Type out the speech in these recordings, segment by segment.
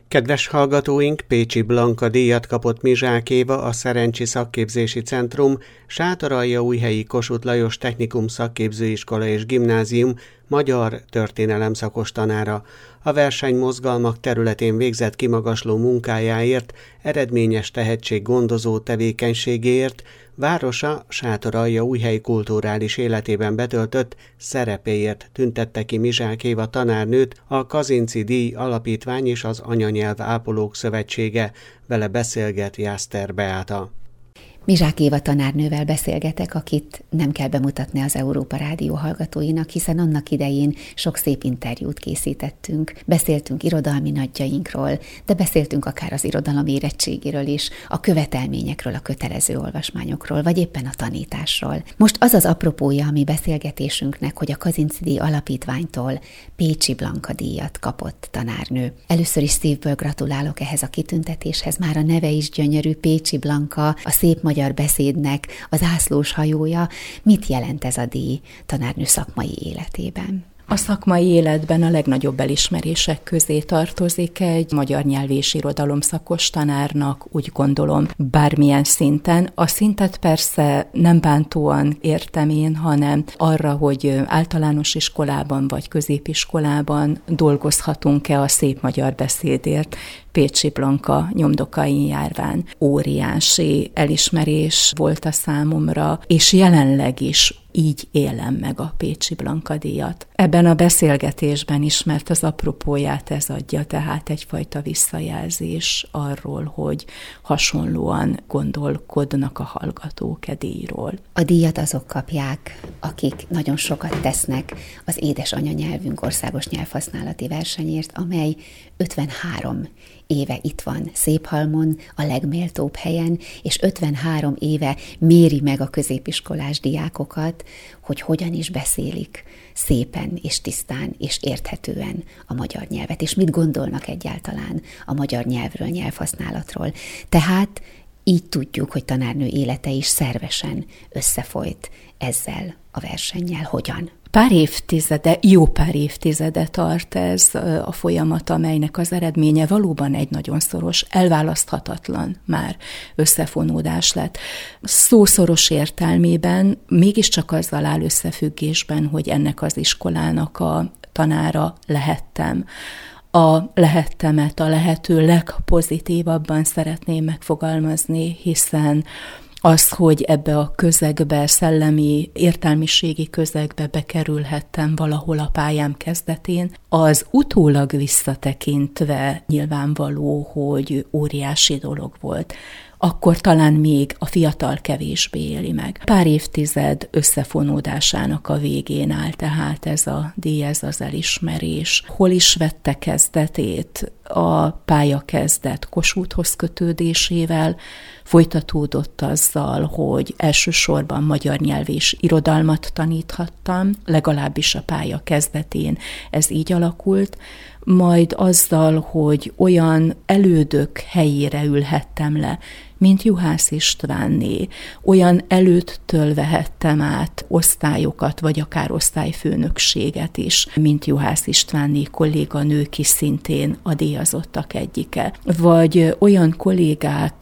Kedves hallgatóink, Pécsi Blanka díjat kapott Mizsák Éva, a Szerencsi Szakképzési Centrum, Sátoraljaújhelyi Kossuth Lajos Technikum Szakképzőiskola és Gimnázium magyar történelem szakos tanára. A versenymozgalmak területén végzett kimagasló munkájáért, eredményes tehetséggondozó tevékenységéért, városa Sátoraljaújhely kulturális életében betöltött szerepéért tüntette ki Mizsák Éva tanárnőt a Kazinczy díj alapítvány és az Anyanyelv Ápolók Szövetsége. Vele beszélget Jászter Beáta. Mizsák Éva tanárnővel beszélgetek, akit nem kell bemutatni az Európa Rádió hallgatóinak, hiszen annak idején sok szép interjút készítettünk. Beszéltünk irodalmi nagyjainkról, de beszéltünk akár az irodalom érettségéről is, a követelményekről, a kötelező olvasmányokról, vagy éppen a tanításról. Most az az apropója a mi beszélgetésünknek, hogy a Kazinczy díj alapítványtól Pécsi Blanka díjat kapott tanárnő. Először is szívből gratulálok ehhez a kitüntetéshez, már a neve is gyönyörű, Pécsi Blanka, a szép magyar beszédnek az ászlós hajója. Mit jelent ez a díj tanárnő szakmai életében? A szakmai életben a legnagyobb elismerések közé tartozik egy magyar nyelv és irodalom szakos tanárnak, úgy gondolom, bármilyen szinten. A szintet persze nem bántóan értem én, hanem arra, hogy általános iskolában vagy középiskolában dolgozhatunk-e a szép magyar beszédért, Pécsi Blanka nyomdokain járván. Óriási elismerés volt a számomra, és jelenleg is így élem meg a Pécsi Blanka díjat. Ebben a beszélgetésben is, mert az apropóját ez adja, tehát egyfajta visszajelzés arról, hogy hasonlóan gondolkodnak a hallgatók e díjról. A díjat azok kapják, akik nagyon sokat tesznek az édes anyanyelvünk országos nyelvhasználati versenyért, amely 53 éve itt van Széphalmon, a legméltóbb helyen, és 53 éve méri meg a középiskolás diákokat, hogy hogyan is beszélik szépen és tisztán és érthetően a magyar nyelvet, és mit gondolnak egyáltalán a magyar nyelvről, nyelvhasználatról. Tehát így tudjuk, hogy tanárnő élete is szervesen összefolyt ezzel a versennyel. Hogyan? Jó pár évtizede tart ez a folyamat, amelynek az eredménye valóban egy nagyon szoros, elválaszthatatlan már összefonódás lett. Szószoros értelmében mégiscsak azzal áll összefüggésben, hogy ennek az iskolának a tanára lehettem. A lehettemet a lehető legpozitívabban szeretném megfogalmazni, hiszen az, hogy ebbe a közegbe, szellemi, értelmiségi közegbe bekerülhettem valahol a pályám kezdetén, az utólag visszatekintve nyilvánvaló, hogy óriási dolog volt. Akkor talán még a fiatal kevésbé éli meg. Pár évtized összefonódásának a végén áll tehát ez a díj, ez az elismerés. Hol is vette kezdetét? A pályakezdet Kossuthhoz kötődésével folytatódott azzal, hogy elsősorban magyar nyelv és irodalmat taníthattam, legalábbis a pálya kezdetén ez így alakult, majd azzal, hogy olyan elődök helyére ülhettem le, mint Juhász Istvánné, olyan elődtől vehettem át osztályokat, vagy akár osztályfőnökséget is, mint Juhász Istvánné kolléganő, ki szintén a díjazottak egyike. Vagy olyan kollégák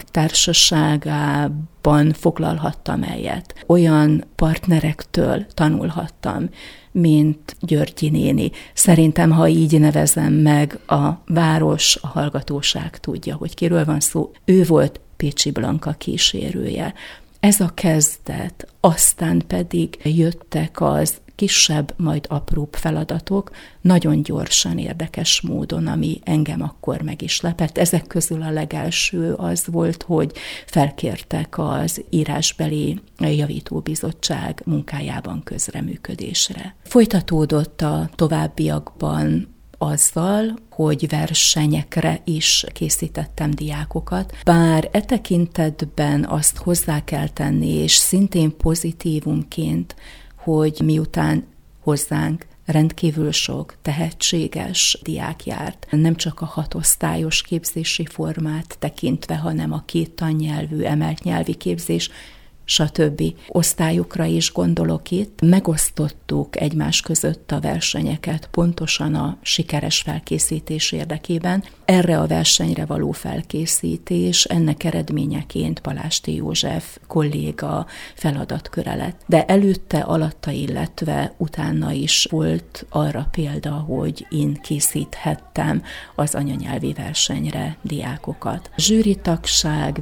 társaságában foglalhattam helyet, olyan partnerektől tanulhattam, mint Györgyi néni. Szerintem, ha így nevezem meg a város, a hallgatóság tudja, hogy kiről van szó. Ő volt Pécsi Blanka kísérője. Ez a kezdet, aztán pedig jöttek az kisebb, majd apróbb feladatok, nagyon gyorsan, érdekes módon, ami engem akkor meg is lepett. Ezek közül a legelső az volt, hogy felkértek az írásbeli javítóbizottság munkájában közreműködésre. Folytatódott a továbbiakban azzal, hogy versenyekre is készítettem diákokat, bár e tekintetben azt hozzá kell tenni, és szintén pozitívumként, hogy miután hozzánk rendkívül sok tehetséges diák járt, nem csak a 6 osztályos képzési formát tekintve, hanem a 2 tannyelvű emelt nyelvi képzés, stb. Osztályokra is gondolok itt. Megosztottuk egymás között a versenyeket pontosan a sikeres felkészítés érdekében. Erre a versenyre való felkészítés, ennek eredményeként Palásti József kolléga feladatköre lett. De előtte, alatta, illetve utána is volt arra példa, hogy én készíthettem az anyanyelvi versenyre diákokat. Zsűritagság,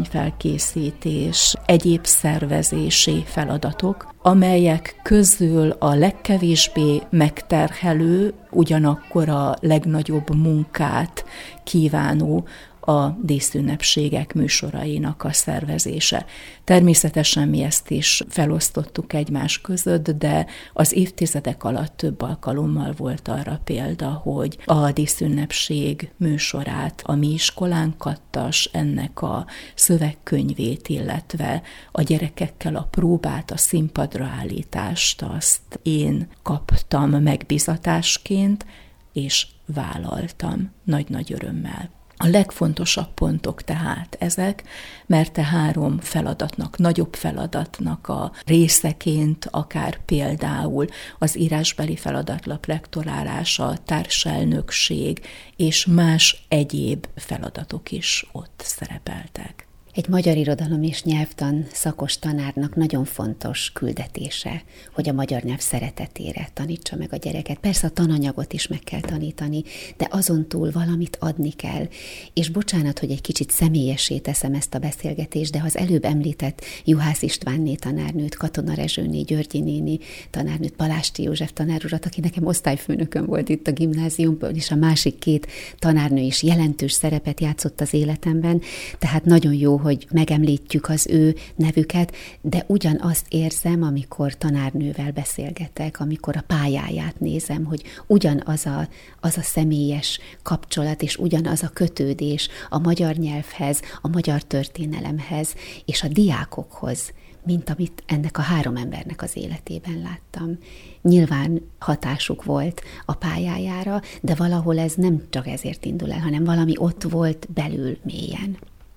versenyfelkészítés, egyéb szervezési feladatok, amelyek közül a legkevésbé megterhelő, ugyanakkor a legnagyobb munkát kívánó a díszünnepségek műsorainak a szervezése. Természetesen mi ezt is felosztottuk egymás között, de az évtizedek alatt több alkalommal volt arra példa, hogy a díszünnepség műsorát a mi iskolánk Kattas, ennek a szövegkönyvét, illetve a gyerekekkel a próbát, a színpadra állítást, azt én kaptam megbízatásként, és vállaltam nagy-nagy örömmel. A legfontosabb pontok tehát ezek, mert a 3 feladatnak, nagyobb feladatnak a részeként, akár például az írásbeli feladatlap lektorálása, társelnökség és más egyéb feladatok is ott szerepeltek. Egy magyar irodalom és nyelvtan szakos tanárnak nagyon fontos küldetése, hogy a magyar nyelv szeretetére tanítsa meg a gyereket. Persze a tananyagot is meg kell tanítani, de azon túl valamit adni kell. És bocsánat, hogy egy kicsit személyessé teszem ezt a beszélgetést, de az előbb említett Juhász Istvánné tanárnőt, Katona Rezsőné, Györgyi néni tanárnőt, Palásti József tanárurat, aki nekem osztályfőnökön volt itt a gimnáziumban, és a másik 2 tanárnő is jelentős szerepet játszott az életemben, tehát nagyon jó, hogy megemlítjük az ő nevüket, de ugyanazt érzem, amikor tanárnővel beszélgetek, amikor a pályáját nézem, hogy ugyanaz a személyes kapcsolat, és ugyanaz a kötődés a magyar nyelvhez, a magyar történelemhez, és a diákokhoz, mint amit ennek a 3 embernek az életében láttam. Nyilván hatásuk volt a pályájára, de valahol ez nem csak ezért indul el, hanem valami ott volt belül mélyen.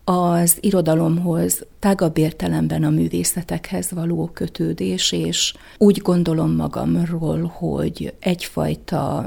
Az irodalomhoz, tágabb értelemben a művészetekhez való kötődés, és úgy gondolom magamról, hogy egyfajta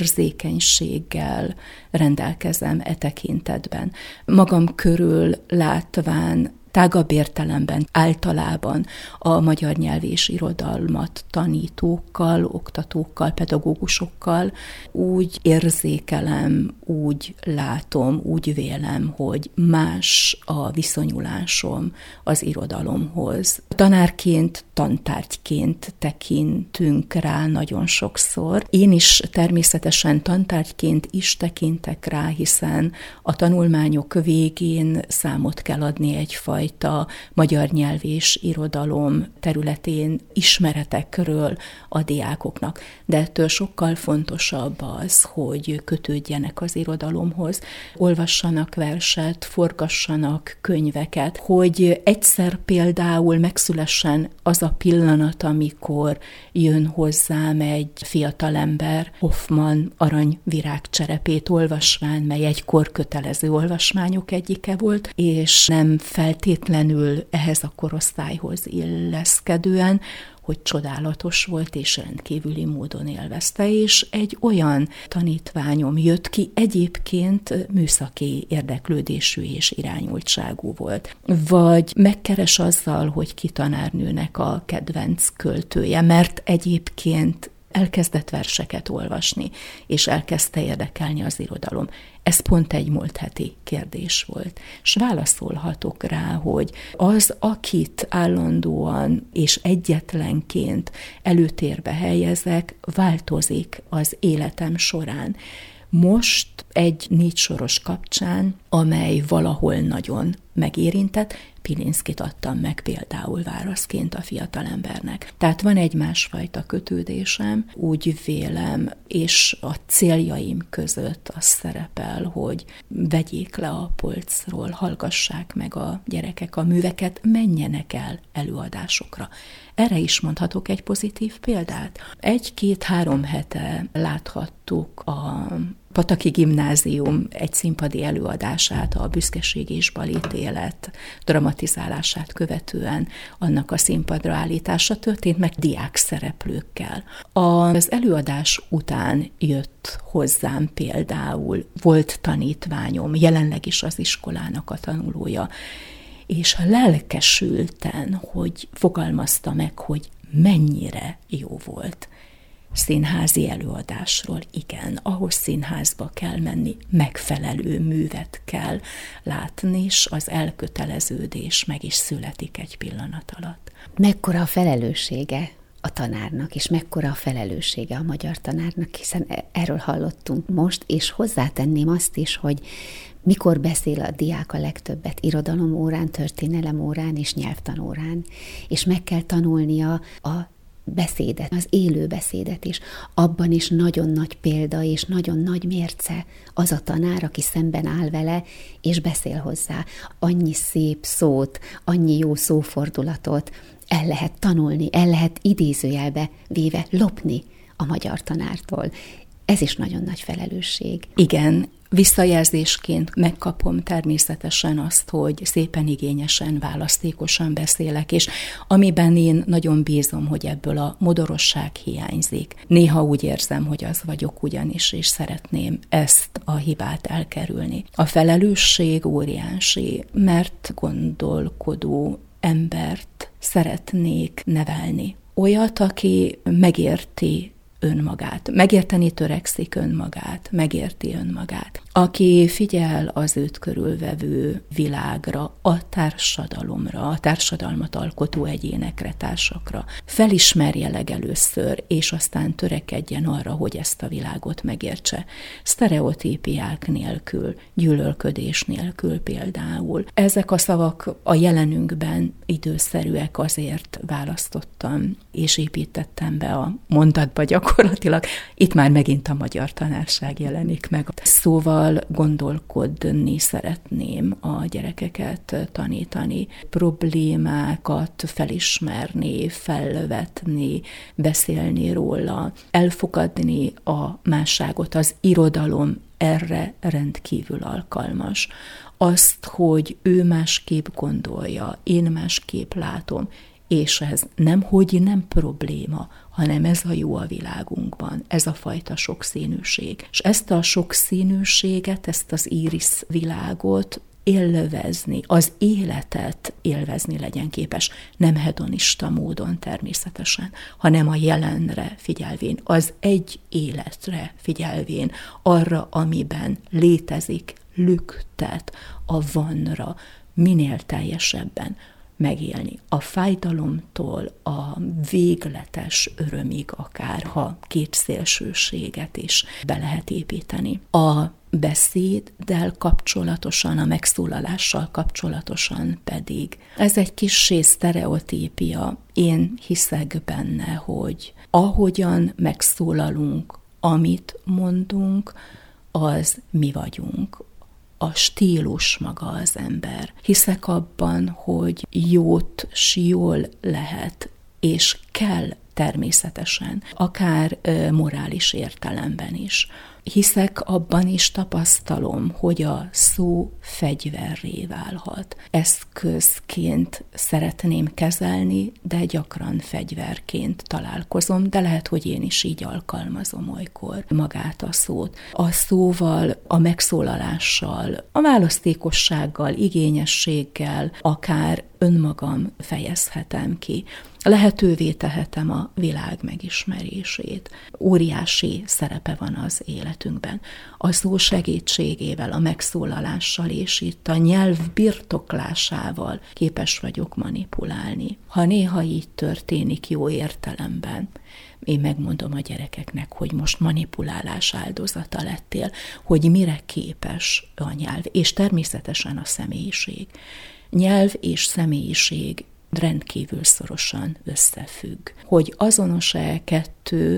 érzékenységgel rendelkezem e tekintetben. Magam körül látván tágabb értelemben általában a magyar nyelv és irodalmat tanítókkal, oktatókkal, pedagógusokkal úgy érzékelem, úgy látom, úgy vélem, hogy más a viszonyulásom az irodalomhoz. Tanárként, tantárgyként tekintünk rá nagyon sokszor. Én is természetesen tantárgyként is tekintek rá, hiszen a tanulmányok végén számot kell adni egyfajta magyar nyelv és irodalom területén ismeretekről a diákoknak. De ettől sokkal fontosabb az, hogy kötődjenek az irodalomhoz, olvassanak verset, forgassanak könyveket, hogy egyszer például megszülessen az a pillanat, amikor jön hozzám egy fiatalember, Hoffmann Aranyvirágcserepét olvasván, mely egykor kötelező olvasmányok egyike volt, és nem feltétlenül ehhez a korosztályhoz illeszkedően, hogy csodálatos volt és rendkívüli módon élvezte, és egy olyan tanítványom jött ki, egyébként műszaki érdeklődésű és irányultságú volt. Vagy megkeres azzal, hogy ki tanárnőnek a kedvenc költője, mert egyébként elkezdett verseket olvasni, és elkezdte érdekelni az irodalom. Ez pont egy múlt heti kérdés volt. És válaszolhatok rá, hogy az, akit állandóan és egyetlenként előtérbe helyezek, változik az életem során. Most egy 4 soros kapcsán, amely valahol nagyon megérintett, Pilinszkit adtam meg például válaszként a fiatalembernek. Tehát van egy másfajta kötődésem, úgy vélem, és a céljaim között az szerepel, hogy vegyék le a polcról, hallgassák meg a gyerekek a műveket, menjenek el előadásokra. Erre is mondhatok egy pozitív példát. 1-2-3 hete láthattuk a Pataki Gimnázium egy színpadi előadását, a Büszkeség és balítélet dramatizálását követően annak a színpadra állítása történt meg diák szereplőkkel. Az előadás után jött hozzám például, volt tanítványom, jelenleg is az iskolának a tanulója, és lelkesülten, hogy fogalmazta meg, hogy mennyire jó volt. Színházi előadásról, igen, ahhoz színházba kell menni, megfelelő művet kell látni, és az elköteleződés meg is születik egy pillanat alatt. Mekkora a felelőssége a tanárnak, és mekkora a felelőssége a magyar tanárnak, hiszen erről hallottunk most, és hozzátenném azt is, hogy mikor beszél a diák a legtöbbet irodalomórán, történelemórán és nyelvtanórán, és meg kell tanulnia a beszédet, az élő beszédet is. Abban is nagyon nagy példa és nagyon nagy mérce az a tanár, aki szemben áll vele, és beszél hozzá. Annyi szép szót, annyi jó szófordulatot el lehet tanulni, el lehet idézőjelbe véve lopni a magyar tanártól. Ez is nagyon nagy felelősség. Igen, visszajelzésként megkapom természetesen azt, hogy szépen igényesen, választékosan beszélek, és amiben én nagyon bízom, hogy ebből a modorosság hiányzik. Néha úgy érzem, hogy az vagyok ugyanis, és szeretném ezt a hibát elkerülni. A felelősség óriási, mert gondolkodó embert szeretnék nevelni. Olyat, aki megérti önmagát, megérteni törekszik önmagát, megérti önmagát. Aki figyel az őt körülvevő világra, a társadalomra, a társadalmat alkotó egyénekre, társakra, felismerje legelőször, és aztán törekedjen arra, hogy ezt a világot megértse. Sztereotípiák nélkül, gyűlölködés nélkül például. Ezek a szavak a jelenünkben időszerűek, azért választottam, és építettem be a mondatba gyakorlatilag. Itt már megint a magyar tanárság jelenik meg. Szóval gondolkodni szeretném a gyerekeket tanítani, problémákat felismerni, felvetni, beszélni róla, elfogadni a másságot. Az irodalom erre rendkívül alkalmas. Azt, hogy ő másképp gondolja, én másképp látom, és ez nem probléma, hanem ez a jó a világunkban, ez a fajta sokszínűség. És ezt a sokszínűséget, ezt az íris világot élvezni, az életet élvezni legyen képes, nem hedonista módon természetesen, hanem a jelenre figyelvén, az egy életre figyelvén, arra, amiben létezik, lüktet, a vanra, minél teljesebben megélni. A fájdalomtól a végletes örömig akár, ha két szélsőséget is be lehet építeni. A beszéddel kapcsolatosan, a megszólalással kapcsolatosan pedig ez egy kissé sztereotípia. Én hiszek benne, hogy ahogyan megszólalunk, amit mondunk, az mi vagyunk. A stílus maga az ember. Hiszek abban, hogy jót s jól lehet, és kell természetesen, akár morális értelemben is. Hiszek abban is, tapasztalom, hogy a szó fegyverré válhat. Eszközként szeretném kezelni, de gyakran fegyverként találkozom, de lehet, hogy én is így alkalmazom olykor magát a szót. A szóval, a megszólalással, a választékossággal, igényességgel, akár önmagam fejezhetem ki. Lehetővé tehetem a világ megismerését. Óriási szerepe van az életünkben. A szó segítségével, a megszólalással és itt a nyelv birtoklásával képes vagyok manipulálni. Ha néha így történik jó értelemben, én megmondom a gyerekeknek, hogy most manipulálás áldozata lettél, hogy mire képes a nyelv, és természetesen a személyiség. Nyelv és személyiség rendkívül szorosan összefügg. Hogy azonos-e kettő,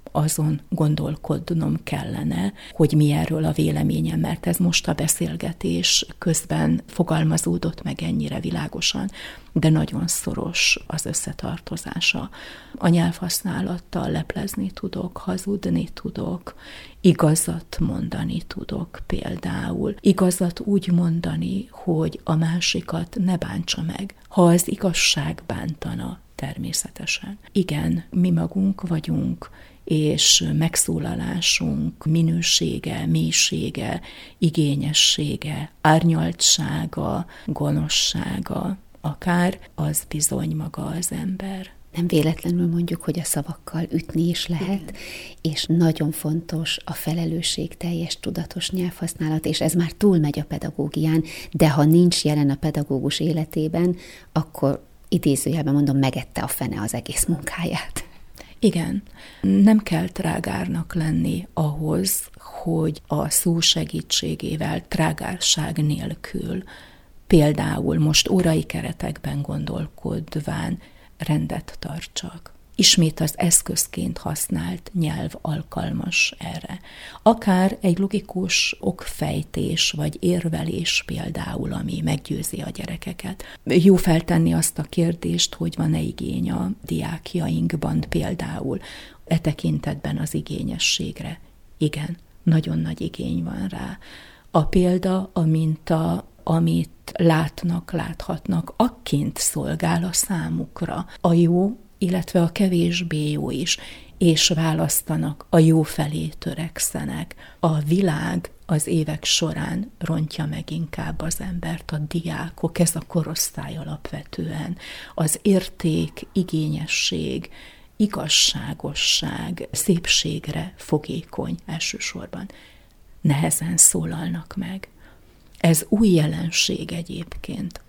azon gondolkodnom kellene, hogy mi erről a véleményem, mert ez most a beszélgetés közben fogalmazódott meg ennyire világosan, de nagyon szoros az összetartozása. A nyelvhasználattal leplezni tudok, hazudni tudok, igazat mondani tudok például. Igazat úgy mondani, hogy a másikat ne bántsa meg, ha az igazság bántana természetesen. Igen, mi magunk vagyunk, és megszólalásunk minősége, mélysége, igényessége, árnyaltsága, gonoszsága, akár az bizony maga az ember. Nem véletlenül mondjuk, hogy a szavakkal ütni is lehet, igen. És nagyon fontos a felelősségteljes, tudatos nyelvhasználat, és ez már túlmegy a pedagógián, de ha nincs jelen a pedagógus életében, akkor idézőjelben mondom, megette a fene az egész munkáját. Igen, nem kell trágárnak lenni ahhoz, hogy a szó segítségével, trágárság nélkül, például most órai keretekben gondolkodván rendet tartsak. Ismét az eszközként használt nyelv alkalmas erre. Akár egy logikus okfejtés vagy érvelés például, ami meggyőzi a gyerekeket. Jó feltenni azt a kérdést, hogy van-e igény a diákjainkban például e tekintetben az igényességre. Igen, nagyon nagy igény van rá. A példa, a minta, amit látnak, láthatnak, akként szolgál a számukra. A jó, illetve a kevésbé jó is, és választanak, a jó felé törekszenek. A világ az évek során rontja meg inkább az embert, a diákok, ez a korosztály alapvetően. Az érték, igényesség, igazságosság, szépségre fogékony elsősorban. Nehezen szólalnak meg. Ez új jelenség egyébként,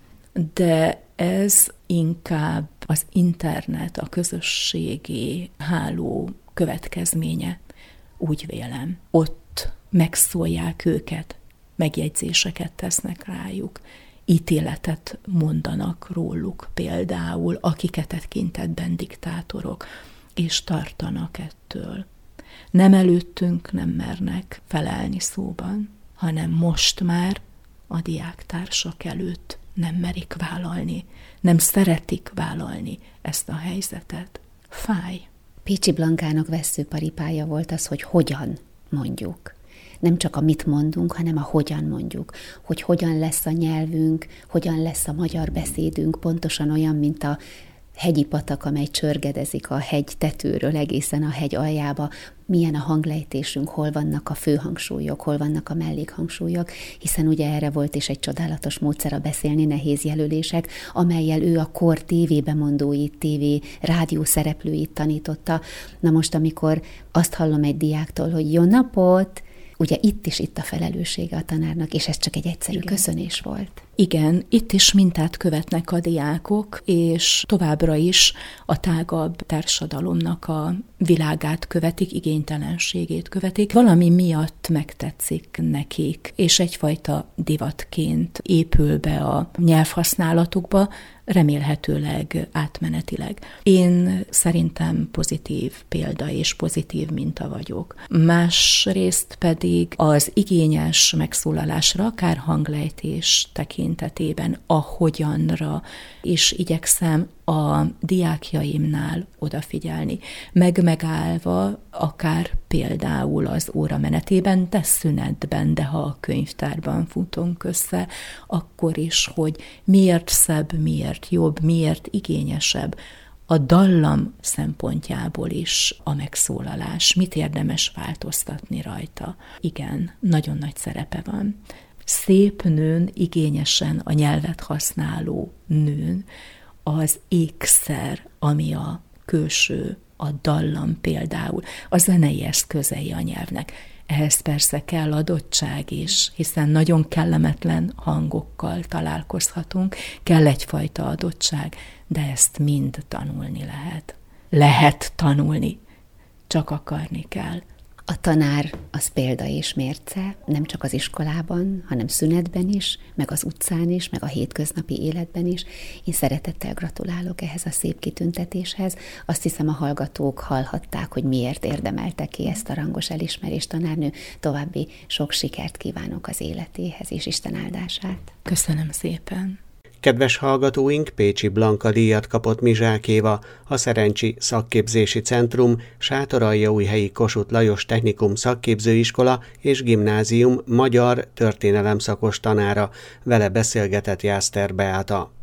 de ez inkább az internet, a közösségi háló következménye, úgy vélem. Ott megszólják őket, megjegyzéseket tesznek rájuk, ítéletet mondanak róluk például, akiket tekintetben diktátorok, és tartanak ettől. Nem előttünk nem mernek felelni szóban, hanem most már a diáktársak előtt nem merik vállalni, nem szeretik vállalni ezt a helyzetet. Fáj. Pécsi Blankának vesszőparipája volt az, hogy hogyan mondjuk. Nem csak a mit mondunk, hanem a hogyan mondjuk. Hogy hogyan lesz a nyelvünk, hogyan lesz a magyar beszédünk, pontosan olyan, mint a hegyi patak, amely csörgedezik a hegy tetőről egészen a hegy aljába, milyen a hanglejtésünk, hol vannak a főhangsúlyok, hol vannak a mellékhangsúlyok, hiszen ugye erre volt is egy csodálatos módszer a beszélni nehéz jelölések, amellyel ő a kor tévébemondóit, rádió szereplőit tanította. Na most, amikor azt hallom egy diáktól, hogy jó napot, ugye itt a felelőssége a tanárnak, és ez csak egy egyszerű köszönés volt. Igen, itt is mintát követnek a diákok, és továbbra is a tágabb társadalomnak a világát követik, igénytelenségét követik. Valami miatt megtetszik nekik, és egyfajta divatként épül be a nyelvhasználatukba, remélhetőleg átmenetileg. Én szerintem pozitív példa és pozitív minta vagyok. Másrészt pedig az igényes megszólalásra, akár hanglejtés tekintetében, a hogyanra is igyekszem a diákjaimnál odafigyelni. Megállva, akár például az óra menetében, de szünetben, de ha a könyvtárban futunk össze, akkor is, hogy miért szebb, miért jobb, miért igényesebb a dallam szempontjából is a megszólalás. Mit érdemes változtatni rajta? Igen, nagyon nagy szerepe van. Szép nőn, igényesen a nyelvet használó nőn az ékszer, ami a külső, a dallam például, a zenei eszközei a nyelvnek. Ehhez persze kell adottság is, hiszen nagyon kellemetlen hangokkal találkozhatunk, kell egyfajta adottság, de ezt mind tanulni lehet. Lehet tanulni, csak akarni kell. A tanár az példa és mérce, nem csak az iskolában, hanem szünetben is, meg az utcán is, meg a hétköznapi életben is. Én szeretettel gratulálok ehhez a szép kitüntetéshez. Azt hiszem, a hallgatók hallhatták, hogy miért érdemelte ki ezt a rangos elismerést tanárnő. További sok sikert kívánok az életéhez, és Isten áldását. Köszönöm szépen! Kedves hallgatóink, Pécsi Blanka díjat kapott Mizsák Éva, a Szerencsi Szakképzési Centrum, Sátoraljaújhelyi Kossuth Lajos Technikum Szakképzőiskola és Gimnázium magyar történelemszakos tanára. Vele beszélgetett Jászter Beáta.